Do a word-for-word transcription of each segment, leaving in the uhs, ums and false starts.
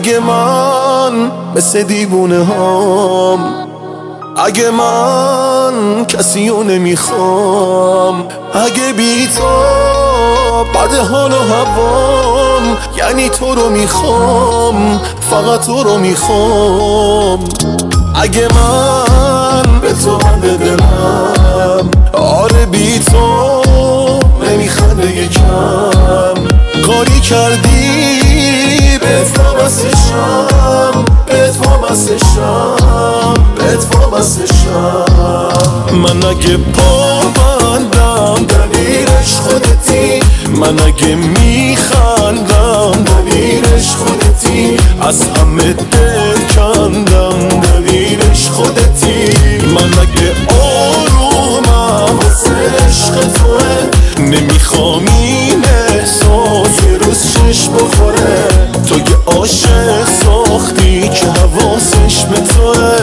اگه من مثل دیوونه هام، اگه من کسی رو نمیخوام، اگه بی تو بد حال و هوام، یعنی تو رو میخوام، فقط تو رو میخوام. اگه من به تو بنده دلم، آره بی تو نمیخنده یکم. کاری کردی بهت وابستشم، بهت وابستشم، بهت وابستشم. من اگه پا بندم دلیلش خودتی، من اگه میخندم دلیلش خودتی، از همه دل کندم دلیلش خودتی. من اگه آرومم واسه عشق توه، نمیخوام این احساس یه روز چشم بخوره. تو یه عاشق ساختی که حواسش به توه.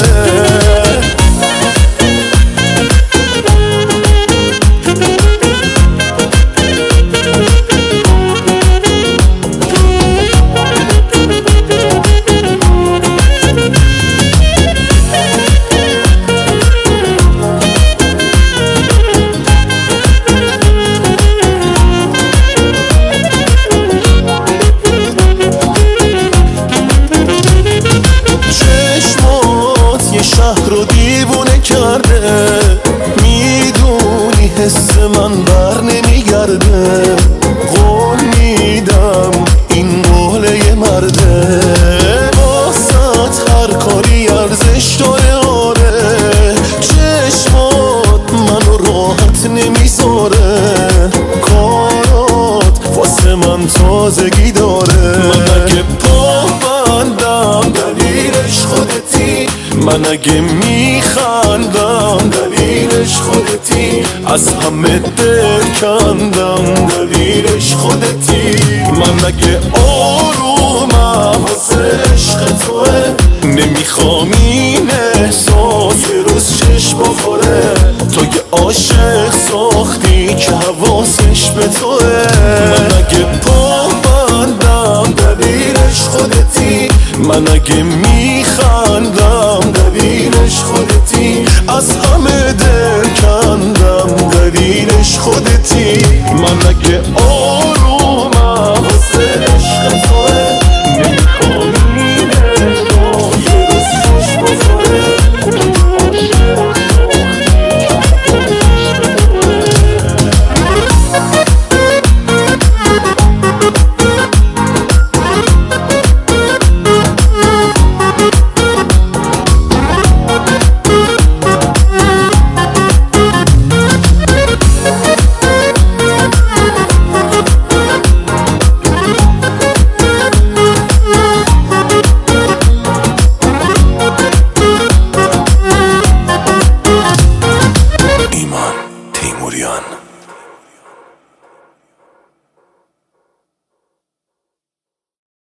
شهر رو دیوونه کرده، میدونی حس من بر نمیگرده. قول میدم این قول یه مرده، واسط هر کاری ارزش داره. آره چشمات منو راحت نمیذاره، کارات واسه من تازگی داره. من اگه پا بندم دلیلش خودتی، من اگه میخندم دلیلش خودتی، از همه دل کندم دلیلش خودتی. من اگه آرومم واسه عشق توه، نمیخوام این احساس یه روز چشم بخوره. تو یه عاشق ساختی که حواسش به توه. من اگه پا بندم دلیلش خودتی، من اگه میخندم دلیلش خودتی، از همه دل کندم دلیلش خودتی. من اگه